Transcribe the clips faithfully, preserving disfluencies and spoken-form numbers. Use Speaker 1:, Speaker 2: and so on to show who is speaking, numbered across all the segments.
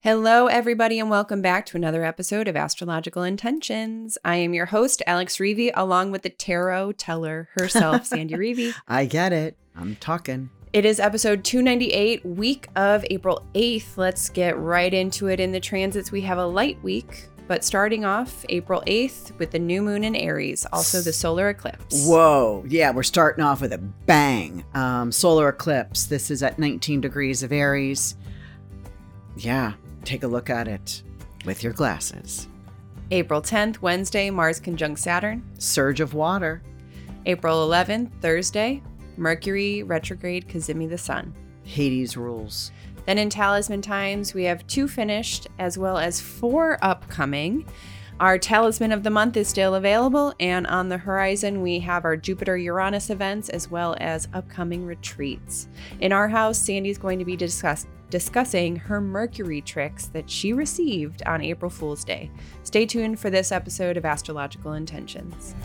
Speaker 1: Hello, everybody, and welcome back to another episode of Astrological Intentions. I am your host, Alex Reevy, along with the tarot teller herself, Sandy Reevy.
Speaker 2: I get it. I'm talking.
Speaker 1: It is episode two ninety-eight, week of April eighth. Let's get right into it. In the transits, we have a light week, but starting off April eighth with the new moon in Aries, also the solar eclipse.
Speaker 2: Whoa. Yeah, we're starting off with a bang. Um, solar eclipse. This is at nineteen degrees of Aries. Yeah. Take a look at it with your glasses.
Speaker 1: April tenth, Wednesday, Mars conjunct Saturn.
Speaker 2: Surge of water.
Speaker 1: April eleventh, Thursday, Mercury retrograde Cazimi the Sun.
Speaker 2: Hades rules.
Speaker 1: Then in Talisman times, we have two finished as well as four upcoming. Our Talisman of the month is still available, and on the horizon, we have our Jupiter-Uranus events as well as upcoming retreats. In our house, Sandy's going to be discuss- discussing her Mercury tricks that she received on April Fool's Day. Stay tuned for this episode of Astrological Intentions.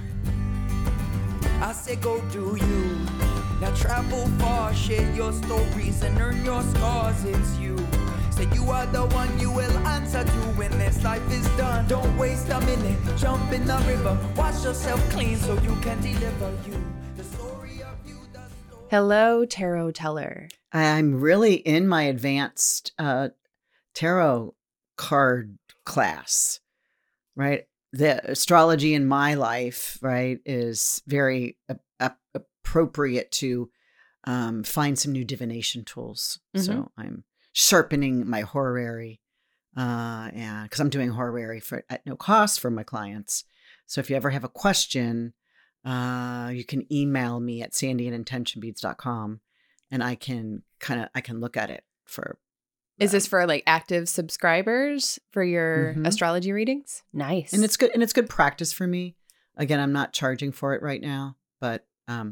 Speaker 3: I say go do you. Now travel far, share your stories and earn your scars. It's you. Say you are the one you will answer to when this life is done. Don't waste a minute, jump in the river. Wash yourself clean so you can deliver you. The story of you, the story.
Speaker 1: Hello, tarot teller.
Speaker 2: I'm really in my advanced uh, tarot card class, right? The astrology in my life, right, is very a- a- appropriate to um, find some new divination tools.
Speaker 1: Mm-hmm.
Speaker 2: So I'm sharpening my horary, uh, and because I'm doing horary for at no cost for my clients. So if you ever have a question, uh, you can email me at sandy at intention beads dot com, and I can kind of I can look at it for.
Speaker 1: Is this for like active subscribers for your
Speaker 2: Mhm.
Speaker 1: astrology readings? Nice.
Speaker 2: And it's good, and it's good practice for me. Again, I'm not charging for it right now, but um,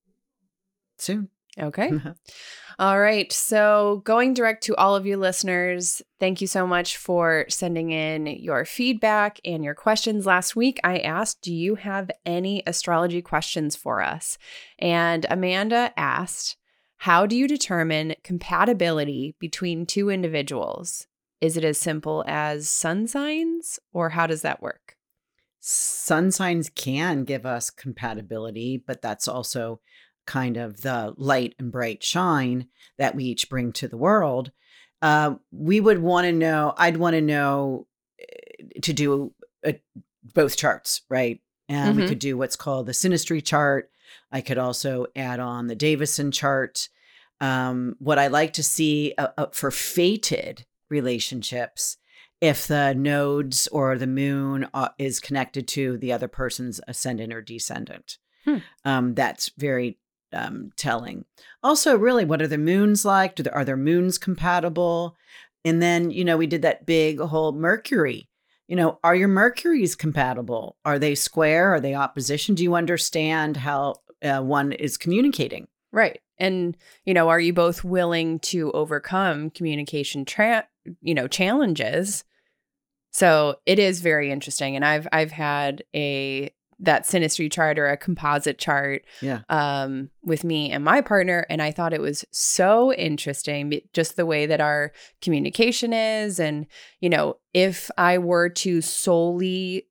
Speaker 2: soon.
Speaker 1: Okay. All right. So going direct to all of you listeners, thank you so much for sending in your feedback and your questions. Last week, I asked, do you have any astrology questions for us? And Amanda asked, how do you determine compatibility between two individuals? Is it as simple as sun signs, or how does that work?
Speaker 2: Sun signs can give us compatibility, but that's also kind of the light and bright shine that we each bring to the world. Uh, we would want to know, I'd want to know uh, to do uh, both charts, right? And
Speaker 1: Mhm.
Speaker 2: we could do what's called the synastry chart. I could also add on the Davison chart. Um, what I like to see uh, uh, for fated relationships, if the nodes or the moon uh, is connected to the other person's ascendant or descendant.
Speaker 1: Hmm.
Speaker 2: Um, that's very um, telling. Also, really, what are the moons like? Do there, are their moons compatible? And then, you know, we did that big whole Mercury. You know, are your Mercuries compatible? Are they square? Are they opposition? Do you understand how uh, one is communicating?
Speaker 1: Right. And, you know, are you both willing to overcome communication, tra- you know, challenges? So it is very interesting. And I've, I've had a, that synastry chart or a composite chart
Speaker 2: Yeah.
Speaker 1: um, with me and my partner. And I thought it was so interesting, just the way that our communication is. And, you know, if I were to solely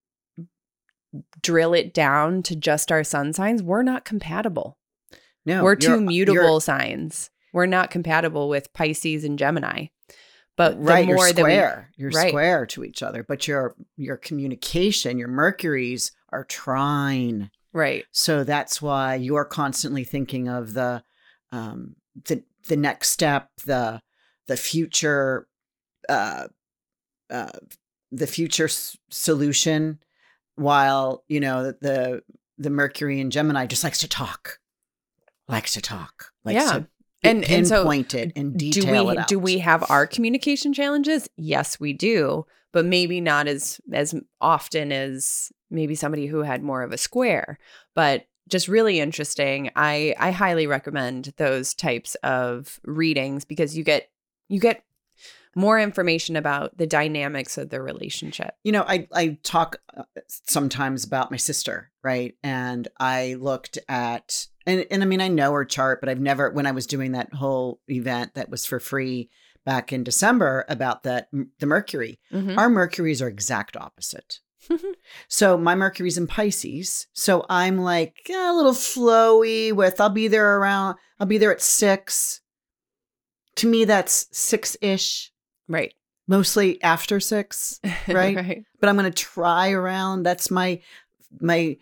Speaker 1: drill it down to just our sun signs, we're not compatible.
Speaker 2: No,
Speaker 1: We're 2
Speaker 2: you're-
Speaker 1: mutable
Speaker 2: you're-
Speaker 1: signs. We're not compatible with Pisces and Gemini. But the
Speaker 2: right,
Speaker 1: more
Speaker 2: you're
Speaker 1: that we,
Speaker 2: square. You're
Speaker 1: right.
Speaker 2: square to each other, but your your communication, your Mercuries are trine.
Speaker 1: right,
Speaker 2: So that's why you're constantly thinking of the um, the the next step, the the future, uh, uh, the future s- solution. While you know the, the the Mercury in Gemini just likes to talk, likes to talk, likes
Speaker 1: Yeah.
Speaker 2: to
Speaker 1: And- and so
Speaker 2: pinpoint it and
Speaker 1: do
Speaker 2: detail
Speaker 1: we
Speaker 2: it out.
Speaker 1: do we have our communication challenges? Yes, we do, but maybe not as as often as maybe somebody who had more of a square. But just really interesting. I I highly recommend those types of readings because you get you get more information about the dynamics of the relationship.
Speaker 2: You know, I, I talk uh, sometimes about my sister, right? And I looked at, and, and I mean, I know her chart, but I've never, when I was doing that whole event that was for free back in December about that, the Mercury.
Speaker 1: Mm-hmm.
Speaker 2: Our Mercuries are exact opposite. So my Mercury's in Pisces. So I'm like yeah, a little flowy with, I'll be there around, I'll be there at six. To me, that's six-ish.
Speaker 1: Right.
Speaker 2: Mostly after six, right?
Speaker 1: Right.
Speaker 2: But I'm going to try around. That's my, my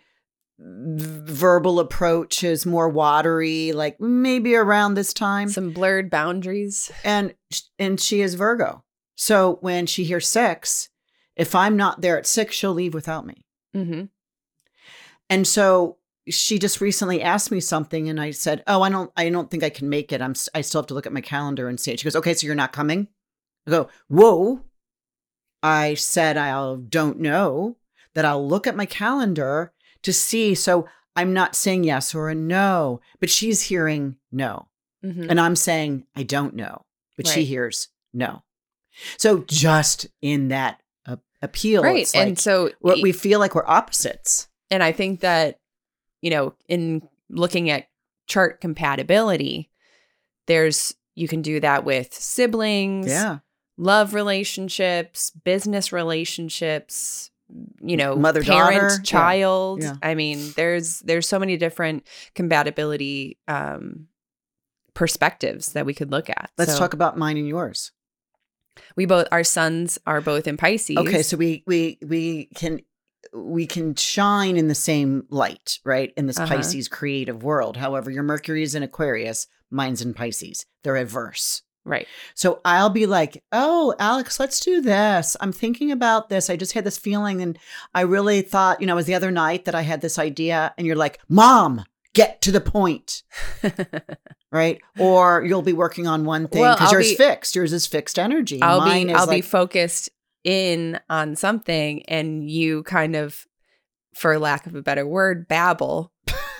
Speaker 2: verbal approach is more watery, like maybe around this time.
Speaker 1: Some blurred boundaries.
Speaker 2: And, and she is Virgo. So when she hears six, if I'm not there at six, she'll leave without me.
Speaker 1: Mm-hmm.
Speaker 2: And so she just recently asked me something and I said, oh, I don't, I don't think I can make it. I'm, I still have to look at my calendar and see it. She goes, okay, so you're not coming? I go, whoa. I said, I don't know, that I'll look at my calendar to see. So I'm not saying yes or a no, but she's hearing no.
Speaker 1: Mm-hmm.
Speaker 2: And I'm saying, I don't know, but
Speaker 1: Right.
Speaker 2: she hears no. So just in that uh, appeal,
Speaker 1: Right.
Speaker 2: it's like
Speaker 1: And so
Speaker 2: what we feel like we're opposites.
Speaker 1: And I think that, you know, in looking at chart compatibility, there's, you can do that with siblings,
Speaker 2: Yeah.
Speaker 1: love relationships, business relationships, you know,
Speaker 2: Mother,
Speaker 1: parent,
Speaker 2: daughter.
Speaker 1: child.
Speaker 2: Yeah.
Speaker 1: I mean, there's, there's so many different compatibility um, perspectives that we could look at.
Speaker 2: Let's
Speaker 1: So
Speaker 2: talk about mine and yours.
Speaker 1: we both, our sons are both in Pisces.
Speaker 2: Okay, so we we we can we can shine in the same light, right? In this
Speaker 1: Uh-huh.
Speaker 2: Pisces creative world. However, your Mercury is in Aquarius, mine's in Pisces. They're adverse.
Speaker 1: Right.
Speaker 2: So I'll be like, oh, Alex, let's do this. I'm thinking about this. I just had this feeling and I really thought, you know, it was the other night that I had this idea and you're like, Mom, get to the point, right? Or you'll be working on one thing
Speaker 1: Well,
Speaker 2: because
Speaker 1: I'll
Speaker 2: yours
Speaker 1: be-
Speaker 2: fixed. Yours is fixed energy.
Speaker 1: I'll
Speaker 2: Mine
Speaker 1: be
Speaker 2: is
Speaker 1: I'll be
Speaker 2: like,
Speaker 1: focused in on something and you kind of, for lack of a better word, babble.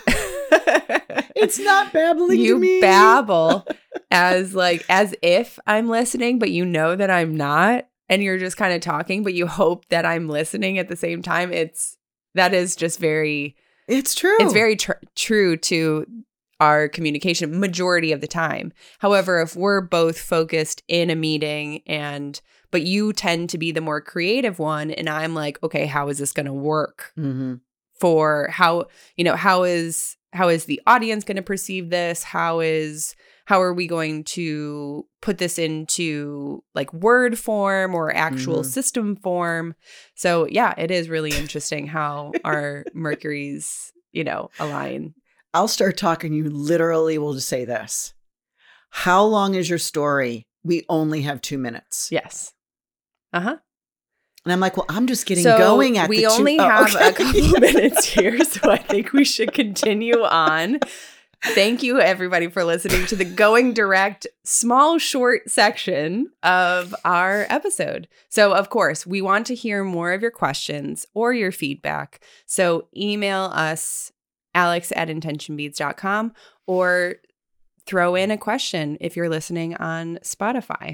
Speaker 2: it's not babbling
Speaker 1: You
Speaker 2: to me.
Speaker 1: babble as like as if I'm listening, but you know that I'm not, and you're just kind of talking, but you hope that I'm listening at the same time. It's that is just very
Speaker 2: It's true.
Speaker 1: it's very tr- true to our communication majority of the time. However, if we're both focused in a meeting and but you tend to be the more creative one and I'm like, okay, how is this going to work
Speaker 2: Mm-hmm.
Speaker 1: for how, you know, how is how is the audience going to perceive this? How is how are we going to put this into like word form or actual
Speaker 2: Mhm.
Speaker 1: system form? So, yeah, it is really interesting how our Mercuries, you know, align.
Speaker 2: I'll start talking. You literally will just say this. How long is your story? We only have two minutes.
Speaker 1: Yes. Uh-huh.
Speaker 2: And I'm like, well, I'm just getting
Speaker 1: So
Speaker 2: going at
Speaker 1: we
Speaker 2: the two-
Speaker 1: only
Speaker 2: oh,
Speaker 1: have
Speaker 2: okay.
Speaker 1: a couple minutes here, so I think we should continue on. Thank you, everybody, for listening to the Going Direct small, short section of our episode. So, of course, we want to hear more of your questions or your feedback. So email us, alex at intention beads dot com, or throw in a question if you're listening on Spotify.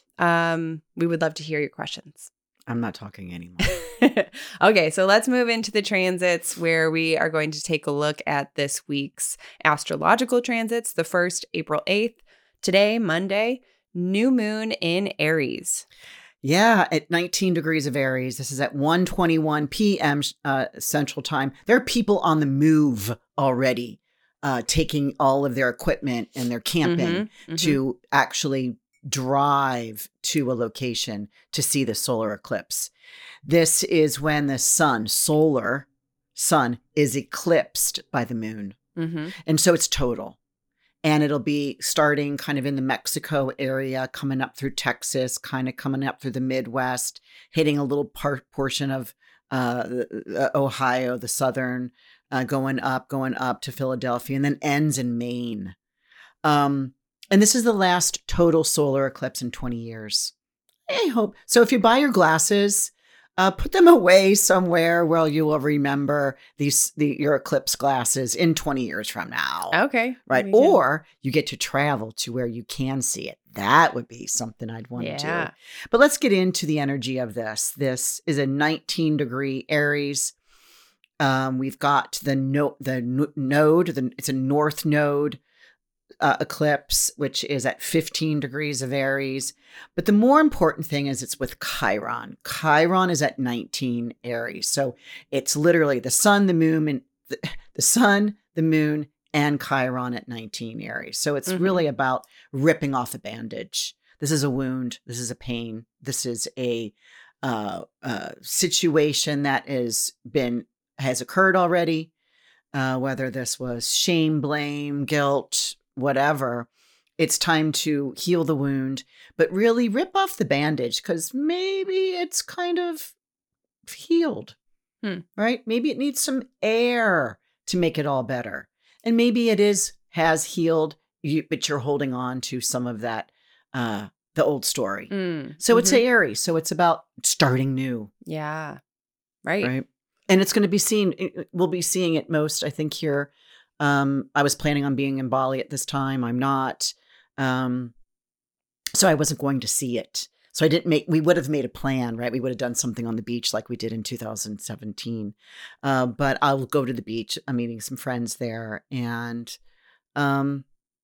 Speaker 1: Um, we would love to hear your questions.
Speaker 2: I'm not talking anymore.
Speaker 1: Okay, so let's move into the transits where we are going to take a look at this week's astrological transits. The first, April eighth, today, Monday, new moon in Aries.
Speaker 2: Yeah, at nineteen degrees of Aries. This is at one twenty-one p.m. Uh, Central Time. There are people on the move already, uh, taking all of their equipment and their camping
Speaker 1: Mhm, mhm.
Speaker 2: to actually drive to a location to see the solar eclipse. This is when the sun, solar sun, is eclipsed by the moon.
Speaker 1: Mhm.
Speaker 2: And so it's total. And it'll be starting kind of in the Mexico area, coming up through Texas, kind of coming up through the Midwest, hitting a little part portion of uh, uh, Ohio, the southern, uh, going up, going up to Philadelphia, and then ends in Maine. Um, and this is the last total solar eclipse in twenty years. I hope. So if you buy your glasses, uh, put them away somewhere where you will remember these the your eclipse glasses in twenty years from now.
Speaker 1: Okay.
Speaker 2: Right.
Speaker 1: We can-
Speaker 2: Or you get to travel to where you can see it. That would be something I'd want to
Speaker 1: Yeah.
Speaker 2: do. But let's get into the energy of this. This is a nineteen degree Aries. Um, we've got the no, the n- node, the, it's a north node uh, eclipse, which is at fifteen degrees of Aries. But the more important thing is it's with Chiron. Chiron is at nineteen Aries. So it's literally the sun, the moon, and the, the sun, the moon, and Chiron at nineteen Aries. So it's mm-hmm. really about ripping off a bandage. This is a wound. This is a pain. This is a uh, uh, situation that has been has occurred already. Uh, whether this was shame, blame, guilt, whatever, it's time to heal the wound, but really rip off the bandage because maybe it's kind of healed, hmm. right? Maybe it needs some air to make it all better. And maybe it is, has healed, you, but you're holding on to some of that, uh, the old story. Mm. So mm-hmm. it's Aries. So it's about starting new.
Speaker 1: Yeah. Right.
Speaker 2: Right. And it's going to be seen, we'll be seeing it most, I think, here. Um, I was planning on being in Bali at this time. I'm not. Um, so I wasn't going to see it. So I didn't make, we would have made a plan, right? We would have done something on the beach like we did in two thousand seventeen. Uh, but I'll go to the beach. I'm meeting some friends there. And um,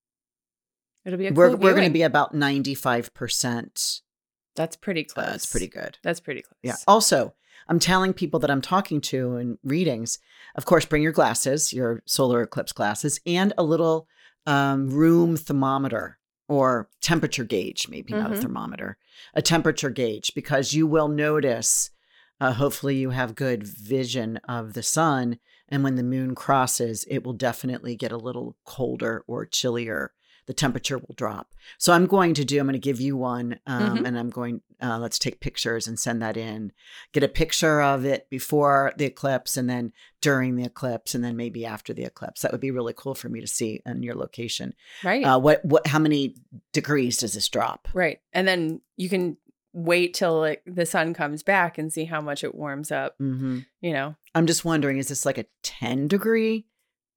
Speaker 1: it'll be a cool
Speaker 2: we're, we're going to be about ninety-five percent.
Speaker 1: That's pretty close.
Speaker 2: Uh, that's pretty good.
Speaker 1: That's pretty close.
Speaker 2: Yeah. Also, I'm telling people that I'm talking to in readings, of course, bring your glasses, your solar eclipse glasses, and a little um, room thermometer or temperature gauge, maybe mm-hmm. not a thermometer, a temperature gauge, because you will notice, uh, hopefully you have good vision of the sun. And when the moon crosses, it will definitely get a little colder or chillier. The temperature will drop. So I'm going to do, I'm going to give you one um, mm-hmm. and I'm going, uh, let's take pictures and send that in. Get a picture of it before the eclipse and then during the eclipse and then maybe after the eclipse. That would be really cool for me to see in your location.
Speaker 1: Right.
Speaker 2: Uh, what, what, how many degrees does this drop?
Speaker 1: Right. And then you can wait till like the sun comes back and see how much it warms up. Mm-hmm. You know,
Speaker 2: I'm just wondering, is this like a ten degree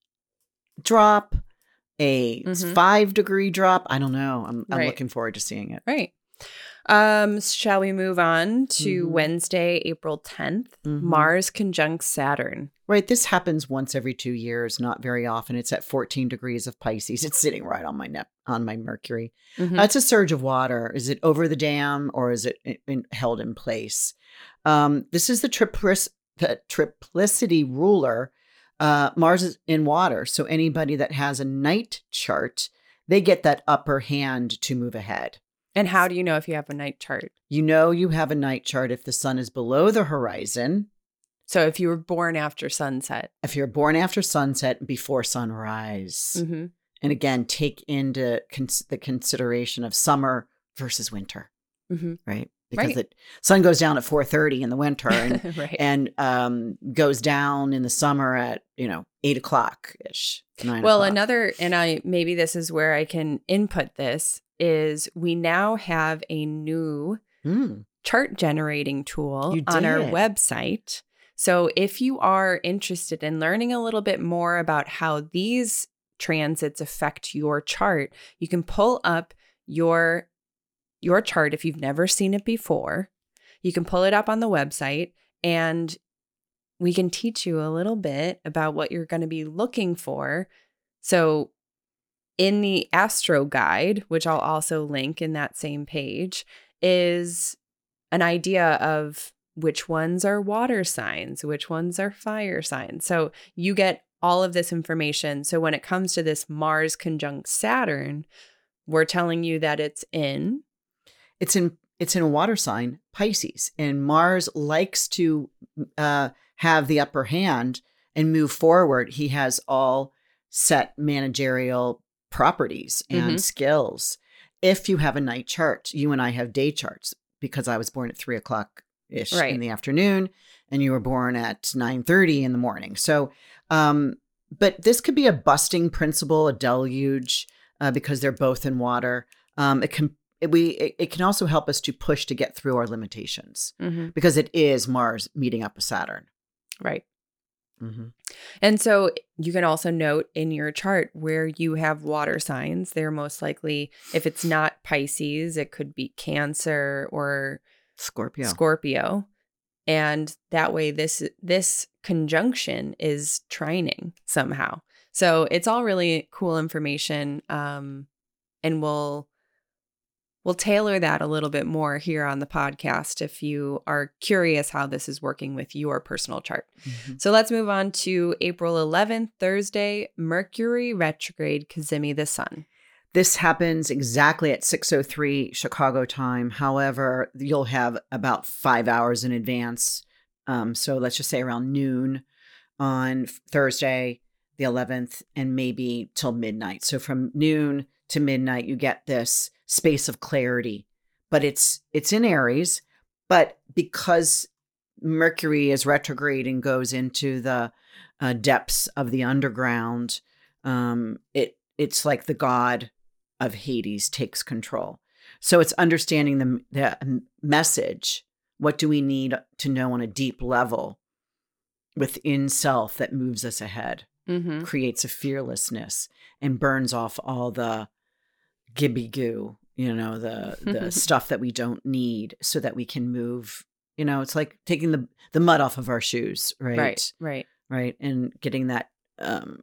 Speaker 2: drop? A mm-hmm. five degree drop. I don't know. I'm, I'm right. looking forward to seeing it.
Speaker 1: Right. Um, shall we move on to mm-hmm. Wednesday, April tenth? Mm-hmm. Mars conjunct Saturn.
Speaker 2: Right. This happens once every two years, not very often. It's at fourteen degrees of Pisces. It's sitting right on my neck, on my Mercury. Mm-hmm. Uh, it's a surge of water. Is it over the dam or is it in, in, held in place? Um, this is the, triplic- the triplicity ruler. Uh, Mars is in water. So anybody that has a night chart, they get that upper hand to move ahead.
Speaker 1: And how do you know if you have a night chart?
Speaker 2: You know you have a night chart if the sun is below the horizon.
Speaker 1: So if you were born after sunset.
Speaker 2: If you're born after sunset, before sunrise. Mm-hmm. And again, take into cons- the consideration of summer versus winter, mm-hmm. right? Because right. the sun goes down at four thirty in the winter and,
Speaker 1: right.
Speaker 2: and um, goes down in the summer at, you know, eight o'clock-ish, nine
Speaker 1: Well,
Speaker 2: o'clock.
Speaker 1: another, and I maybe this is where I can input this, is we now have a new mm. chart generating tool on our website. So if you are interested in learning a little bit more about how these transits affect your chart, you can pull up your your chart if you've never seen it before. You can pull it up on the website and we can teach you a little bit about what you're going to be looking for. So in the Astro Guide, which I'll also link in that same page, is an idea of which ones are water signs, which ones are fire signs. So you get all of this information. So when it comes to this Mars conjunct Saturn, we're telling you that it's in
Speaker 2: It's in it's in a water sign, Pisces, and Mars likes to uh, have the upper hand and move forward. He has all set managerial properties and mm-hmm. skills. If you have a night chart, you and I have day charts because I was born at three o'clock ish right. in the afternoon, and you were born at nine thirty in the morning. So, um, but this could be a busting principle, a deluge, uh, because they're both in water. Um, it can. It, we it, it can also help us to push to get through our limitations mm-hmm. because it is Mars meeting up with Saturn.
Speaker 1: Right. Mm-hmm. And so you can also note in your chart where you have water signs. They're most likely, if it's not Pisces, it could be Cancer or
Speaker 2: Scorpio.
Speaker 1: Scorpio. And that way this this conjunction is trining somehow. So it's all really cool information. Um, and we'll we'll tailor that a little bit more here on the podcast if you are curious how this is working with your personal chart. Mm-hmm. So let's move on to April eleventh, Thursday, Mercury retrograde, Cazimi the Sun.
Speaker 2: This happens exactly at six oh three Chicago time. However, you'll have about five hours in advance. Um, so let's just say around noon on Thursday, the eleventh, and maybe till midnight. So from noon to midnight, you get this space of clarity. But it's it's in Aries. But because Mercury is retrograde and goes into the uh, depths of the underground, um, it it's like the god of Hades takes control. So it's understanding the, the message. What do we need to know on a deep level within self that moves us ahead, mm-hmm. creates a fearlessness, and burns off all the gibby goo, you know, the the stuff that we don't need so that we can move. You know, it's like taking the, the mud off of our shoes, right?
Speaker 1: Right, right.
Speaker 2: Right, and getting that um,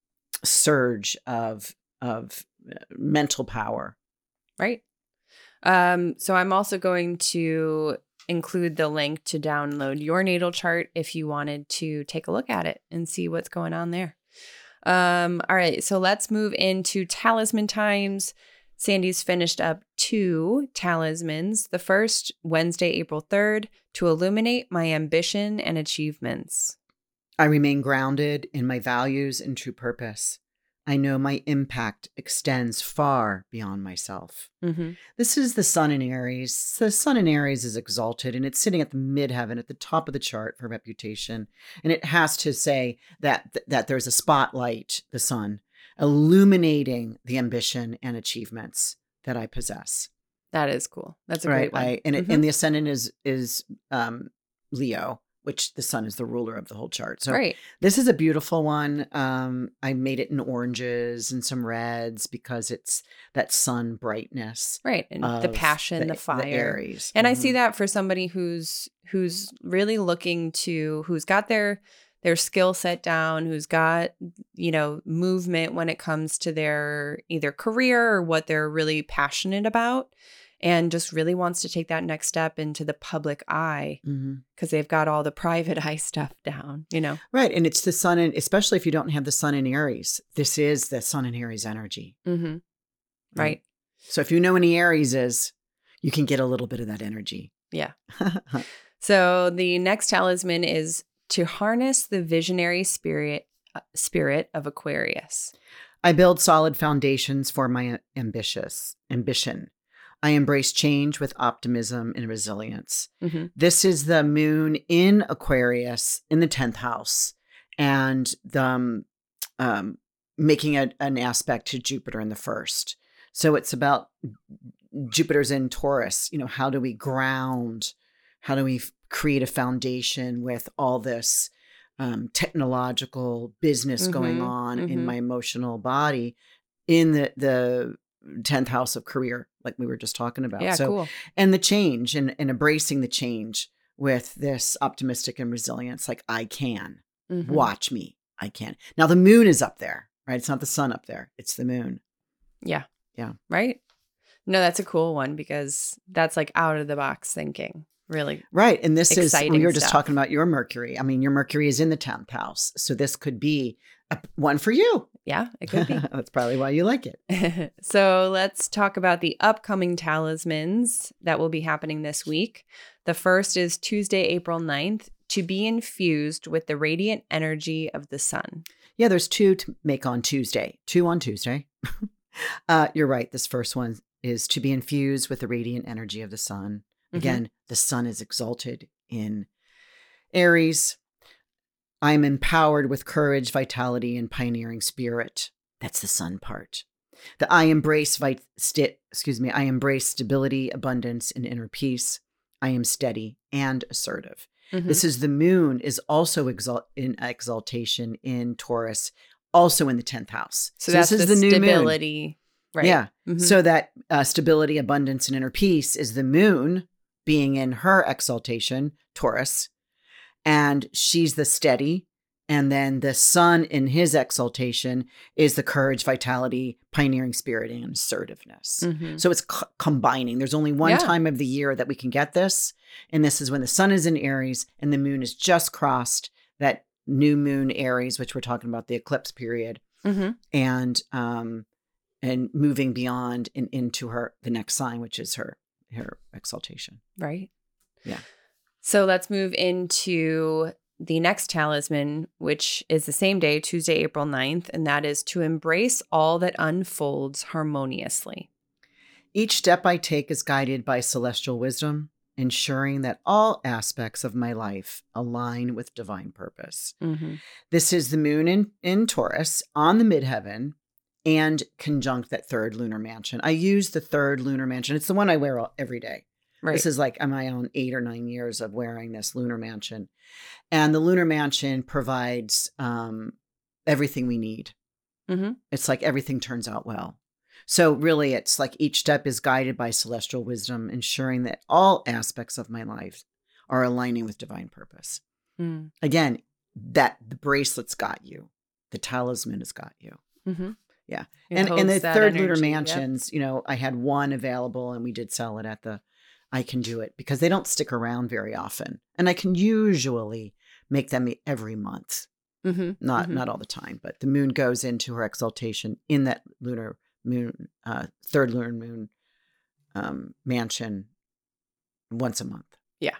Speaker 2: surge of of mental power.
Speaker 1: Right. Um, so I'm also going to include the link to download your natal chart if you wanted to take a look at it and see what's going on there. Um, all right. So let's move into talisman times. Sandy's finished up two talismans. The first, Wednesday, April third, to illuminate my ambition and achievements.
Speaker 2: I remain grounded in my values and true purpose. I know my impact extends far beyond myself. Mm-hmm. This is the sun in Aries. The sun in Aries is exalted, and it's sitting at the midheaven at the top of the chart for reputation. And it has to say that, that there's a spotlight, the sun, illuminating the ambition and achievements that I possess.
Speaker 1: That is cool. That's a
Speaker 2: right?
Speaker 1: great one.
Speaker 2: I, and,
Speaker 1: mm-hmm.
Speaker 2: it, and the ascendant is, is um, Leo, which the sun is the ruler of the whole chart. So
Speaker 1: right.
Speaker 2: This is a beautiful one. Um, I made it in oranges and some reds because it's that sun brightness.
Speaker 1: Right. And the passion, the, the fire.
Speaker 2: The Aries.
Speaker 1: And
Speaker 2: mm-hmm.
Speaker 1: I see that for somebody who's who's really looking to, who's got their their skill set down, who's got, you know, movement when it comes to their either career or what they're really passionate about. And just really wants to take that next step into the public eye because mm-hmm. they've got all the private eye stuff down, you know?
Speaker 2: Right. And it's the sun, in, especially if you don't have the sun in Aries. This is the sun in Aries energy.
Speaker 1: Mm-hmm. Right. right.
Speaker 2: So if you know any Aries is, you can get a little bit of that energy.
Speaker 1: Yeah. So the next talisman is to harness the visionary spirit, uh, spirit of Aquarius.
Speaker 2: I build solid foundations for my ambitious ambition. I embrace change with optimism and resilience. Mm-hmm. This is the moon in Aquarius in the tenth house and the, um, um, making a, an aspect to Jupiter in the first. So it's about Jupiter's in Taurus. You know, how do we ground? How do we f- create a foundation with all this um, technological business mm-hmm. going on mm-hmm. in my emotional body in the, the tenth house of career, like we were just talking about.
Speaker 1: Yeah,
Speaker 2: so,
Speaker 1: cool.
Speaker 2: And the change and, and embracing the change with this optimistic and resilience, like I can. Mm-hmm. Watch me. I can. Now the moon is up there, right? It's not the sun up there. It's the moon.
Speaker 1: Yeah.
Speaker 2: Yeah.
Speaker 1: Right? No, that's a cool one because that's like out of the box thinking. Really.
Speaker 2: Right. And this is, we were just
Speaker 1: stuff.
Speaker 2: talking about your Mercury. I mean, your Mercury is in the tenth house. So this could be a, one for you.
Speaker 1: Yeah, it could be.
Speaker 2: That's probably why you like it.
Speaker 1: So let's talk about the upcoming talismans that will be happening this week. The first is Tuesday, April ninth, to be infused with the radiant energy of the sun.
Speaker 2: Yeah, there's two to make on Tuesday. Two on Tuesday. uh, you're right. This first one is to be infused with the radiant energy of the sun. Again, mm-hmm. the sun is exalted in Aries. I am empowered with courage, vitality, and pioneering spirit. That's the sun part. The I embrace vit- sti- excuse me, I embrace stability, abundance, and inner peace. I am steady and assertive. Mm-hmm. This is the moon is also exalt- in exaltation in Taurus, also in the tenth house.
Speaker 1: So, so that's this is the, the new stability.
Speaker 2: Moon.
Speaker 1: Right.
Speaker 2: Yeah.
Speaker 1: Mm-hmm.
Speaker 2: So that uh, stability, abundance, and inner peace is the moon being in her exaltation, Taurus. And she's the steady And then the sun in his exaltation is the courage, vitality, pioneering spirit, and assertiveness.
Speaker 1: Mm-hmm.
Speaker 2: So it's c- combining. There's only one
Speaker 1: Yeah.
Speaker 2: time of the year that we can get this. And this is when the sun is in Aries and the moon is just crossed that new moon Aries, which we're talking about the eclipse period,
Speaker 1: Mm-hmm.
Speaker 2: and um, and moving beyond and into her the next sign, which is her her exaltation.
Speaker 1: Right.
Speaker 2: Yeah.
Speaker 1: So let's move into the next talisman, which is the same day, Tuesday, April ninth, and that is to embrace all that unfolds harmoniously.
Speaker 2: Each step I take is guided by celestial wisdom, ensuring that all aspects of my life align with divine purpose.
Speaker 1: Mm-hmm.
Speaker 2: This is the moon in, in Taurus on the midheaven and conjunct that third lunar mansion. I use the third lunar mansion. It's the one I wear all, every day.
Speaker 1: Right.
Speaker 2: This is like my own eight or nine years of wearing this lunar mansion. And the lunar mansion provides um, everything we need.
Speaker 1: Mm-hmm.
Speaker 2: It's like everything turns out well. So really, it's like each step is guided by celestial wisdom, ensuring that all aspects of my life are aligning with divine purpose.
Speaker 1: Mm.
Speaker 2: Again, that the bracelet's got you. The talisman has got you.
Speaker 1: Mm-hmm.
Speaker 2: Yeah.
Speaker 1: It
Speaker 2: And, and
Speaker 1: holds
Speaker 2: the
Speaker 1: that
Speaker 2: third lunar
Speaker 1: energy, yep.
Speaker 2: mansions, you know, I had one available and we did sell it at the I Can Do It because they don't stick around very often. And I can usually make them every month.
Speaker 1: Mm-hmm.
Speaker 2: Not
Speaker 1: mm-hmm.
Speaker 2: not all the time, but the moon goes into her exaltation in that lunar moon, uh, third lunar moon um, mansion once a month.
Speaker 1: Yeah.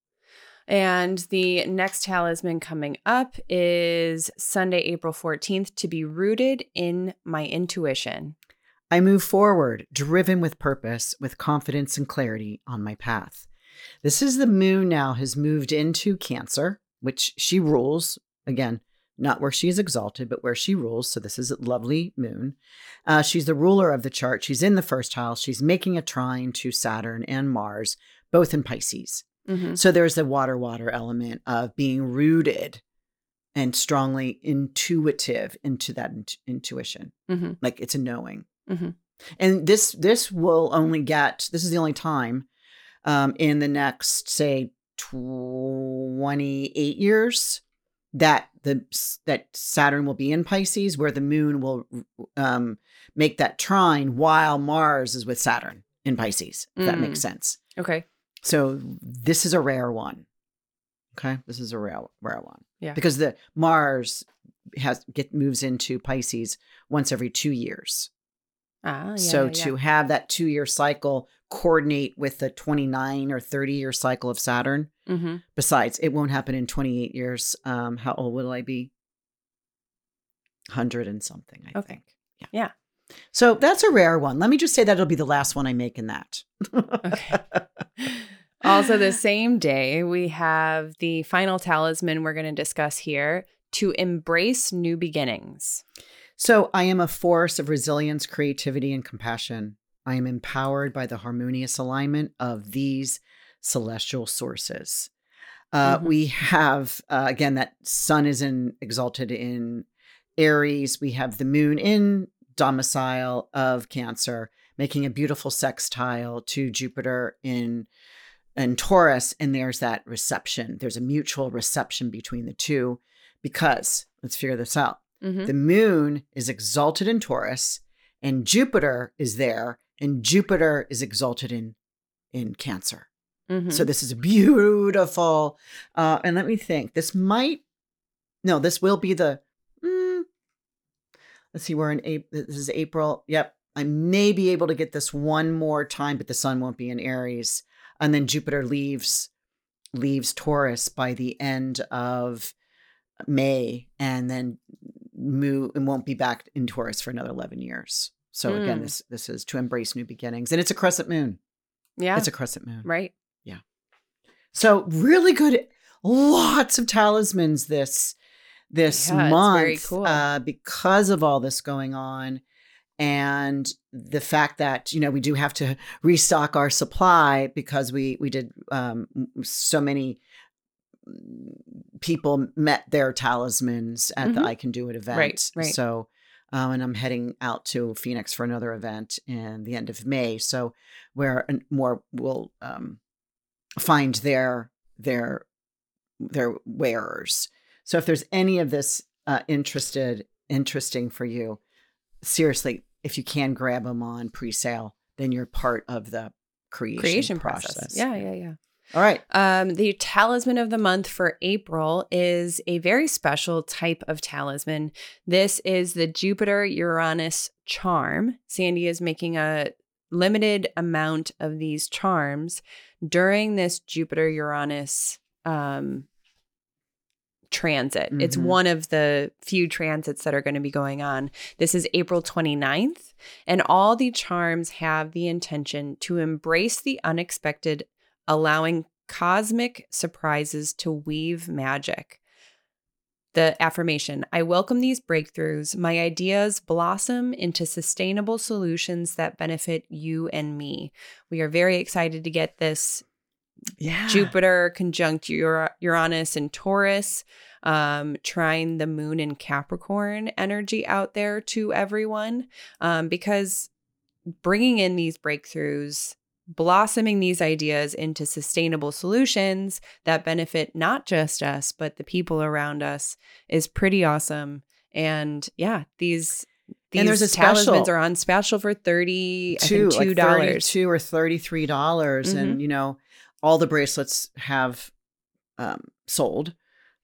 Speaker 1: And the next talisman coming up is Sunday, April fourteenth, to be rooted in my intuition.
Speaker 2: I move forward, driven with purpose, with confidence and clarity on my path. This is the moon now has moved into Cancer, which she rules. Again, not where she is exalted, but where she rules. So this is a lovely moon. Uh, she's the ruler of the chart. She's in the first house. She's making a trine to Saturn and Mars, both in Pisces.
Speaker 1: Mm-hmm.
Speaker 2: So there's the water, water element of being rooted and strongly intuitive into that int- intuition.
Speaker 1: Mm-hmm.
Speaker 2: Like it's a knowing.
Speaker 1: Mm-hmm.
Speaker 2: And this this will only get, this is the only time um, in the next, say, twenty-eight years that the that Saturn will be in Pisces, where the moon will um, make that trine while Mars is with Saturn in Pisces, if
Speaker 1: Mm.
Speaker 2: that makes sense.
Speaker 1: Okay.
Speaker 2: So this is a rare one. Okay. This is a rare, rare one.
Speaker 1: Yeah.
Speaker 2: Because the Mars has get moves into Pisces once every two years.
Speaker 1: Ah, yeah,
Speaker 2: so
Speaker 1: yeah,
Speaker 2: to
Speaker 1: yeah.
Speaker 2: have that two-year cycle coordinate with the twenty-nine or thirty-year cycle of Saturn,
Speaker 1: Mm-hmm.
Speaker 2: besides, it won't happen in twenty-eight years. Um, how old will I be? one hundred and something, I
Speaker 1: Okay.
Speaker 2: think. Yeah.
Speaker 1: Yeah.
Speaker 2: So that's a rare one. Let me just say that it'll be the last one I make in that.
Speaker 1: Okay. Also, the same day, we have the final talisman we're going to discuss here, to embrace new beginnings.
Speaker 2: So I am a force of resilience, creativity, and compassion. I am empowered by the harmonious alignment of these celestial sources. Uh,
Speaker 1: Mhm.
Speaker 2: We have, uh, again, that sun is in exalted in Aries. We have the moon in domicile of Cancer, making a beautiful sextile to Jupiter in, in Taurus. And there's that reception. There's a mutual reception between the two because, let's figure this out.
Speaker 1: Mm-hmm.
Speaker 2: The moon is exalted in Taurus and Jupiter is there, and Jupiter is exalted in, in Cancer.
Speaker 1: Mm-hmm.
Speaker 2: So this is beautiful. Uh, and let me think, this might, no, this will be the, mm, let's see, we're in April. This is April. Yep. I may be able to get this one more time, but the sun won't be in Aries. And then Jupiter leaves, leaves Taurus by the end of May, and then move and won't be back in Taurus for another eleven years. So again,
Speaker 1: Mm.
Speaker 2: this this is to embrace new beginnings, and it's a crescent moon.
Speaker 1: Yeah.
Speaker 2: It's a crescent moon.
Speaker 1: Right.
Speaker 2: So really good, lots of talismans this this
Speaker 1: Yeah, it's
Speaker 2: month
Speaker 1: very cool.
Speaker 2: uh, because of all this going on, and the fact that you know we do have to restock our supply because we we did um, so many people met their talismans at the
Speaker 1: Mhm.
Speaker 2: I Can Do It event.
Speaker 1: Right, right.
Speaker 2: So, um, and I'm heading out to Phoenix for another event in the end of May. So, where an- more will um, find their their their wearers. So if there's any of this uh, interested, interesting for you, seriously, if you can grab them on pre-sale, then you're part of the creation,
Speaker 1: creation
Speaker 2: process.
Speaker 1: process. Yeah, yeah, yeah.
Speaker 2: All right.
Speaker 1: Um, the talisman of the month for April is a very special type of talisman. This is the Jupiter Uranus charm. Sandy is making a limited amount of these charms during this Jupiter Uranus um, transit. Mm-hmm. It's one of the few transits that are going to be going on. This is April twenty-ninth, and all the charms have the intention to embrace the unexpected, allowing cosmic surprises to weave magic. The affirmation: I welcome these breakthroughs. My ideas blossom into sustainable solutions that benefit you and me. We are very excited to get this yeah. Jupiter conjunct Ur- Uranus and Taurus, um, trying the moon in Capricorn energy out there to everyone, um, because bringing in these breakthroughs, blossoming these ideas into sustainable solutions that benefit not just us, but the people around us is pretty awesome. And yeah, these these
Speaker 2: and there's a
Speaker 1: talismans
Speaker 2: special,
Speaker 1: are on special for thirty,
Speaker 2: two,
Speaker 1: I think two dollars,
Speaker 2: like thirty-two or thirty-three dollars, mm-hmm. and you know, all the bracelets have um, sold,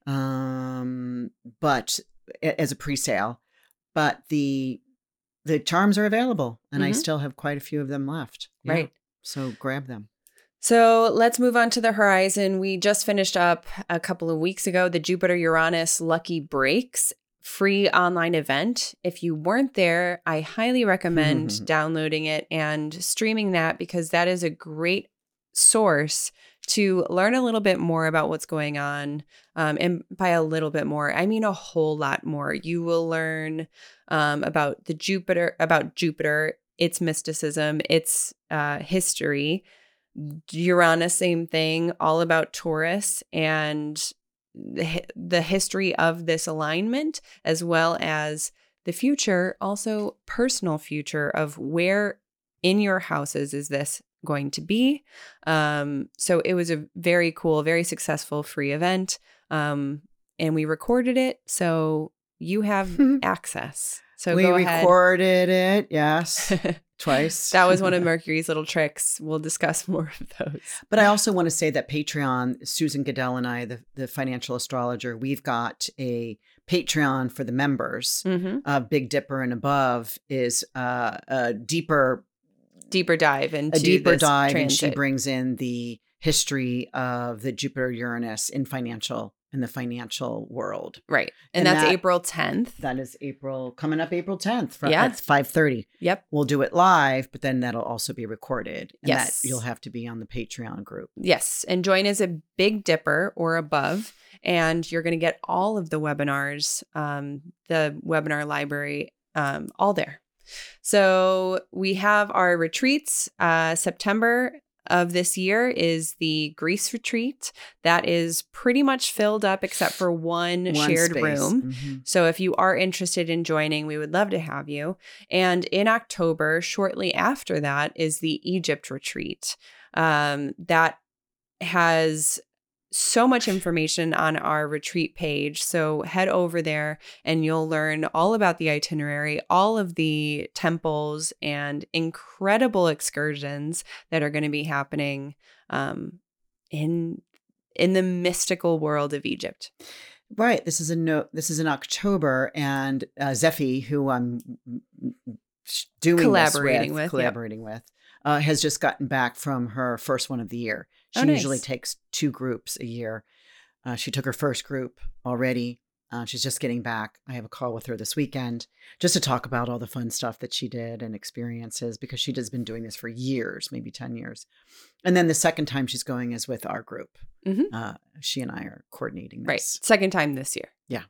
Speaker 2: um, but as a pre-sale, but the the charms are available, and mm-hmm. I still have quite a few of them left. Yeah.
Speaker 1: Right.
Speaker 2: So grab them.
Speaker 1: So let's move on to the horizon. We just finished up a couple of weeks ago the Jupiter Uranus Lucky Breaks free online event. If you weren't there, I highly recommend downloading it and streaming that, because that is a great source to learn a little bit more about what's going on. Um, and by a little bit more, I mean a whole lot more. You will learn um, about the Jupiter, about Jupiter, its mysticism, its uh, history. Uranus, same thing, all about Taurus and the, the history of this alignment, as well as the future, also personal future of where in your houses is this going to be. Um, so it was a very cool, very successful free event. Um, and we recorded it, so you have access. So
Speaker 2: we
Speaker 1: go ahead.
Speaker 2: recorded it, yes, twice.
Speaker 1: That was one of Mercury's little tricks. We'll discuss more of those.
Speaker 2: But I also want to say that Patreon, Susan Goodell and I, the, the financial astrologer, we've got a Patreon for the members.
Speaker 1: Mm-hmm.
Speaker 2: Uh, Big Dipper and Above is uh, a deeper,
Speaker 1: deeper dive into
Speaker 2: a deeper
Speaker 1: this
Speaker 2: dive,
Speaker 1: transit.
Speaker 2: And she brings in the history of the Jupiter Uranus in financial. in the financial world.
Speaker 1: Right. And, and that's that, April tenth.
Speaker 2: That is April, coming up April tenth from,
Speaker 1: yeah.
Speaker 2: at five thirty.
Speaker 1: Yep.
Speaker 2: We'll do it live, but then that'll also be recorded. And
Speaker 1: yes.
Speaker 2: that you'll have to be on the Patreon group.
Speaker 1: Yes. And join as a Big Dipper or above. And you're going to get all of the webinars, um, the webinar library, um, all there. So we have our retreats. Uh, September of this year is the Greece retreat. That is pretty much filled up except for one, one shared space. room. Mm-hmm. So if you are interested in joining, we would love to have you. And in October, shortly after that, is the Egypt retreat. Um, that has so much information on our retreat page. So head over there and you'll learn all about the itinerary, all of the temples and incredible excursions that are going to be happening um, in in the mystical world of Egypt.
Speaker 2: Right. This is a no. This is in October, and uh, Zephy, who I'm doing
Speaker 1: collaborating
Speaker 2: this with,
Speaker 1: with,
Speaker 2: collaborating
Speaker 1: yep.
Speaker 2: with, uh, has just gotten back from her first one of the year. She
Speaker 1: oh, nice.
Speaker 2: usually takes two groups a year. Uh, she took her first group already. Uh, she's just getting back. I have a call with her this weekend just to talk about all the fun stuff that she did and experiences, because she has been doing this for years, maybe ten years. And then the second time she's going is with our group.
Speaker 1: Mm-hmm.
Speaker 2: Uh, she and I are coordinating this.
Speaker 1: Right. Second time this year.
Speaker 2: Yeah.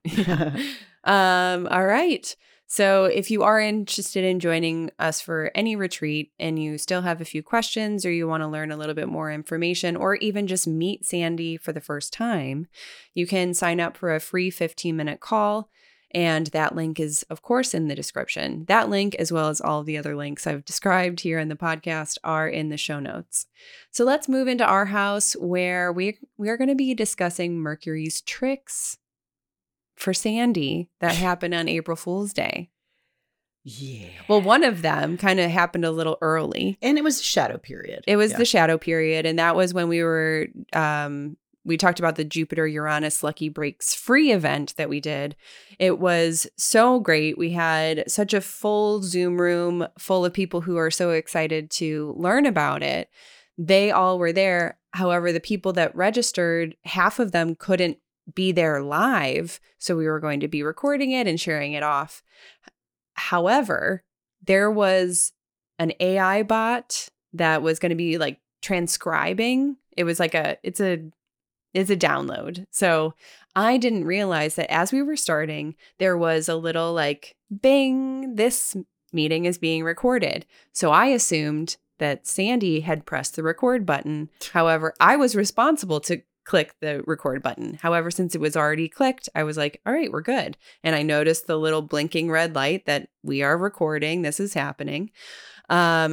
Speaker 1: um, all right. So if you are interested in joining us for any retreat and you still have a few questions, or you want to learn a little bit more information, or even just meet Sandy for the first time, you can sign up for a free fifteen minute call. And that link is, of course, in the description. That link, as well as all the other links I've described here in the podcast, are in the show notes. So let's move into our house, where we, we are going to be discussing Mercury's tricks. for Sandy that happened on April Fool's Day.
Speaker 2: Yeah.
Speaker 1: Well, one of them kind of happened a little early.
Speaker 2: And it was shadow period.
Speaker 1: It was
Speaker 2: yeah.
Speaker 1: the shadow period. And that was when we were, um, we talked about the Jupiter Uranus Lucky Breaks free event that we did. It was so great. We had such a full Zoom room full of people who are so excited to learn about it. They all were there. However, the people that registered, half of them couldn't be there live. So we were going to be recording it and sharing it off. However, there was an A I bot that was going to be like transcribing. It was like a, it's a, it's a download. So I didn't realize that as we were starting, there was a little like, bing, this meeting is being recorded. So I assumed that Sandy had pressed the record button. However, I was responsible to click the record button. However, since it was already clicked, I was like, all right, we're good. And I noticed the little blinking red light that we are recording. This is happening. Um,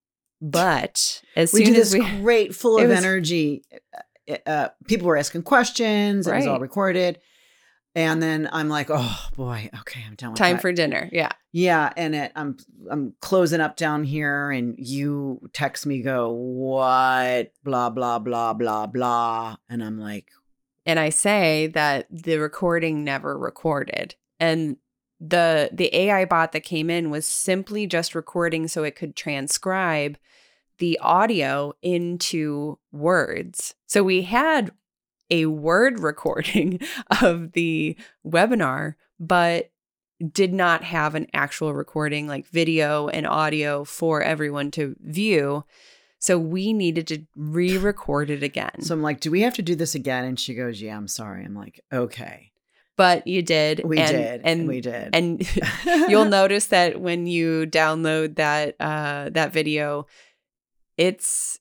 Speaker 1: but as
Speaker 2: we
Speaker 1: soon
Speaker 2: did
Speaker 1: as
Speaker 2: this
Speaker 1: we
Speaker 2: great, full
Speaker 1: it
Speaker 2: of
Speaker 1: was-
Speaker 2: energy. Uh, people were asking questions. It was all
Speaker 1: Right.
Speaker 2: recorded. And then I'm like, oh boy, okay, I'm done with
Speaker 1: time
Speaker 2: that.
Speaker 1: for dinner. Yeah.
Speaker 2: Yeah, and it, I'm I'm closing up down here, and you text me, go, what? Blah blah blah blah blah, and I'm like,
Speaker 1: And I say that the recording never recorded. And the the A I bot that came in was simply just recording so it could transcribe the audio into words. So we had a word recording of the webinar, but did not have an actual recording, like video and audio for everyone to view. So we needed to re-record it again.
Speaker 2: so I'm like, do we have to do this again? And she goes, yeah, I'm sorry. I'm like, okay,
Speaker 1: But you did.
Speaker 2: we
Speaker 1: and,
Speaker 2: did,
Speaker 1: And
Speaker 2: we did,
Speaker 1: And you'll notice that when you download that uh, that video, it's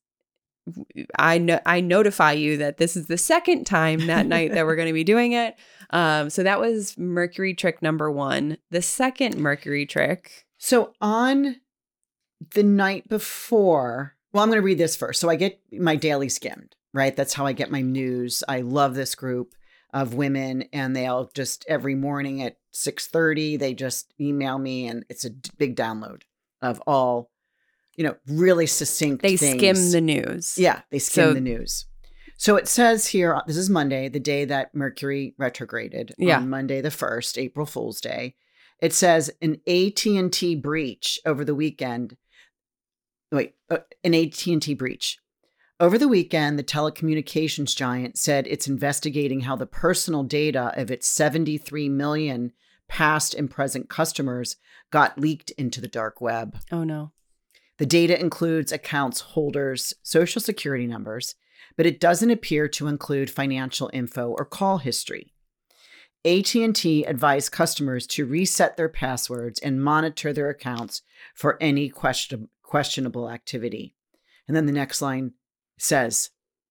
Speaker 1: I know I notify you that this is the second time that night that we're going to be doing it. Um, so that was Mercury trick number one. The second Mercury trick.
Speaker 2: So on the night before, well, I'm going to read this first. So I get my daily skimmed, right? That's how I get my news. I love this group of women, and they all just every morning at six thirty, they just email me, and it's a d- big download of all, you know, really succinct
Speaker 1: They
Speaker 2: things.
Speaker 1: skim the news.
Speaker 2: Yeah, they skim
Speaker 1: So-
Speaker 2: the news. So it says here, this is Monday, the day that Mercury retrograded,
Speaker 1: Yeah.
Speaker 2: on Monday the first, April Fool's Day. It says an A T and T breach over the weekend. Wait, uh, an A T and T breach. Over the weekend, the telecommunications giant said it's investigating how the personal data of its seventy-three million past and present customers got leaked into the dark web.
Speaker 1: Oh, no.
Speaker 2: The data includes accounts holders' social security numbers, but it doesn't appear to include financial info or call history. A T and T advised customers to reset their passwords and monitor their accounts for any question, questionable activity. And then the next line says,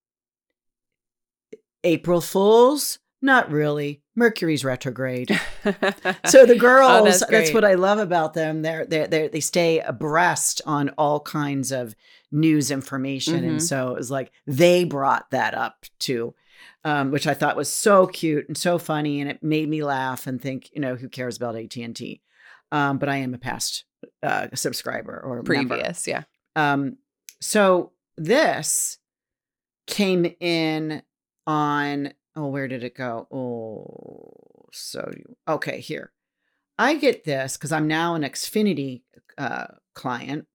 Speaker 2: April Fools? Not really. Mercury's retrograde. So the girls,
Speaker 1: Oh,
Speaker 2: that's,
Speaker 1: that's great.
Speaker 2: what I love about them. They're, they're, they're, they stay abreast on all kinds of news information.
Speaker 1: Mhm.
Speaker 2: And so it was like they brought that up too, um, which I thought was so cute and so funny. And it made me laugh and think, you know, who cares about A T and T? Um, but I am a past uh, subscriber or member.
Speaker 1: Previous, yeah.
Speaker 2: Um, so this came in on, oh, where did it go? Oh, so, okay, here. I get this because I'm now an Xfinity uh, client.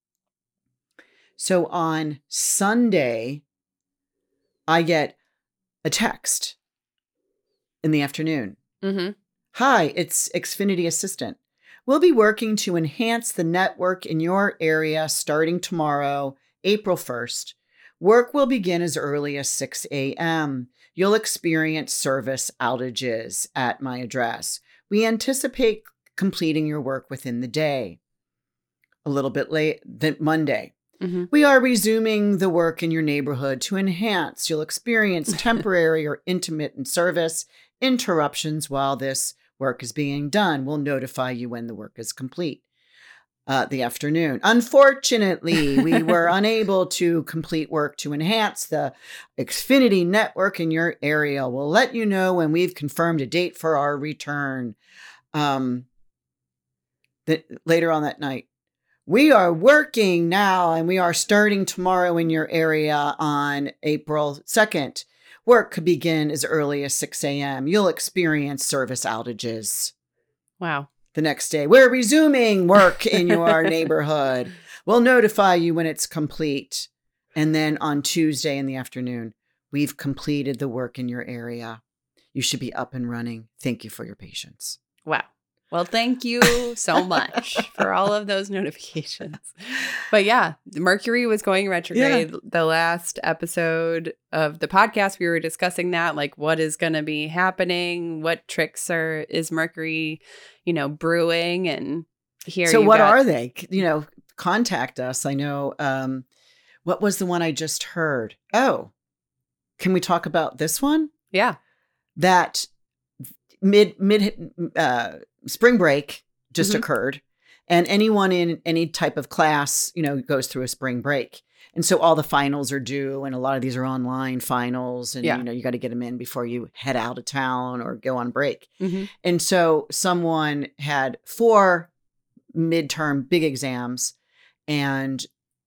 Speaker 2: So on Sunday, I get a text in the afternoon.
Speaker 1: Mm-hmm.
Speaker 2: Hi, it's Xfinity Assistant. We'll be working to enhance the network in your area starting tomorrow, April first. Work will begin as early as six a.m. You'll experience service outages at my address. We anticipate completing your work within the day. A little bit late, then Monday.
Speaker 1: Mm-hmm.
Speaker 2: We are resuming the work in your neighborhood to enhance. You'll experience temporary or intermittent service interruptions while this work is being done. We'll notify you when the work is complete. uh, the afternoon. Unfortunately, we were unable to complete work to enhance the Xfinity network in your area. We'll let you know when we've confirmed a date for our return. Um, the, later on that night, we are working now and we are starting tomorrow in your area on April second. Work could begin as early as six a.m. You'll experience service outages.
Speaker 1: Wow.
Speaker 2: The next day, we're resuming work in your neighborhood. We'll notify you when it's complete. And then on Tuesday in the afternoon, we've completed the work in your area. You should be up and running. Thank you for your patience.
Speaker 1: Wow. Well, thank you so much for all of those notifications. But yeah, Mercury was going retrograde. Yeah. The last episode of the podcast, we were discussing that, like what is going to be happening, what tricks are is Mercury, you know, brewing, and here.
Speaker 2: So
Speaker 1: you
Speaker 2: what
Speaker 1: got-
Speaker 2: are they? You know, contact us. I know. Um, what was the one I just heard? Oh, can we talk about this one?
Speaker 1: Yeah,
Speaker 2: that mid mid. Uh, Spring break just mm-hmm. occurred, and anyone in any type of class, you know, goes through a spring break. And so all the finals are due, and a lot of these are online finals, and, yeah. you know, you got to get them in before you head out of town or go on break.
Speaker 1: Mm-hmm.
Speaker 2: And so someone had four midterm big exams and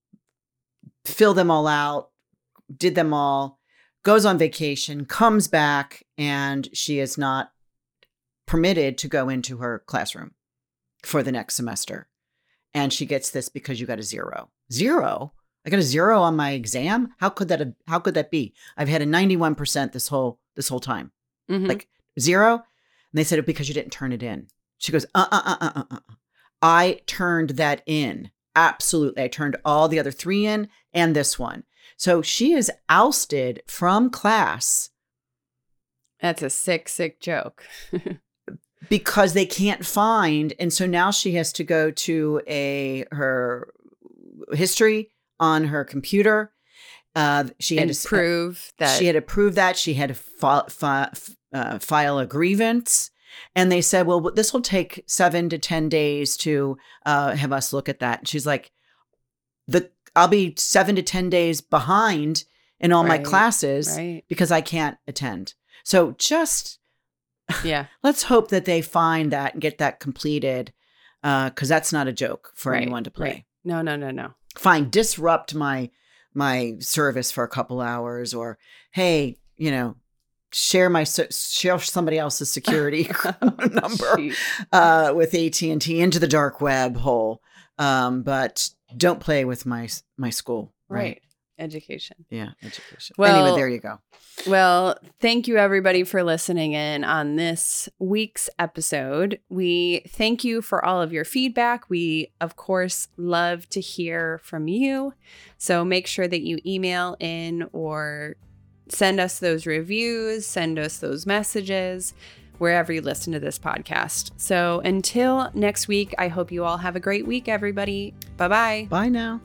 Speaker 2: filled them all out, did them all, goes on vacation, comes back, and she is not permitted to go into her classroom for the next semester. And she gets this because you got a zero. Zero? I got a zero on my exam? How could that have, how could that be? I've had a ninety-one percent this whole this whole time.
Speaker 1: Mm-hmm.
Speaker 2: Like zero? And they said, because you didn't turn it in. She goes, uh, uh, uh, uh, uh, uh. I turned that in. Absolutely. I turned all the other three in and this one. So she is ousted from class.
Speaker 1: That's a sick, sick joke.
Speaker 2: Because they can't find. And so now she has to go to a her history on her computer. Uh, she had
Speaker 1: and
Speaker 2: to
Speaker 1: prove that
Speaker 2: she had to prove that she had to fi- fi- uh, file a grievance. And they said, well, this will take seven to ten days to uh, have us look at that. And she's like, the I'll be seven to ten days behind in all
Speaker 1: right,
Speaker 2: my classes
Speaker 1: right.
Speaker 2: because I can't attend. So just
Speaker 1: yeah,
Speaker 2: let's hope that they find that and get that completed, because uh, that's not a joke for
Speaker 1: right,
Speaker 2: anyone to play.
Speaker 1: Right. No, no, no, no.
Speaker 2: Fine, disrupt my my service for a couple hours, or hey, you know, share my share somebody else's security number uh, with A T and T into the dark web hole. Um, but don't play with my my school.
Speaker 1: Right.
Speaker 2: right.
Speaker 1: Education.
Speaker 2: Yeah, education.
Speaker 1: Well,
Speaker 2: anyway, there you go.
Speaker 1: Well, thank you everybody for listening in on this week's episode. We thank you for all of your feedback. We, of course, love to hear from you. So make sure that you email in or send us those reviews, send us those messages, wherever you listen to this podcast. So until next week, I hope you all have a great week, everybody. Bye-bye.
Speaker 2: Bye now.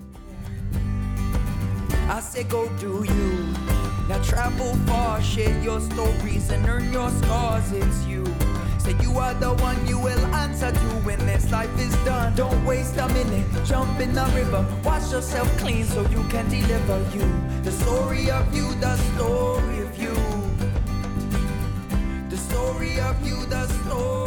Speaker 3: I say go do you. Now travel far, share your stories and earn your scars. It's you. Say you are the one you will answer to when this life is done. Don't waste a minute, jump in the river. Wash yourself clean so you can deliver you. The story of you, the story of you. The story of you, the story.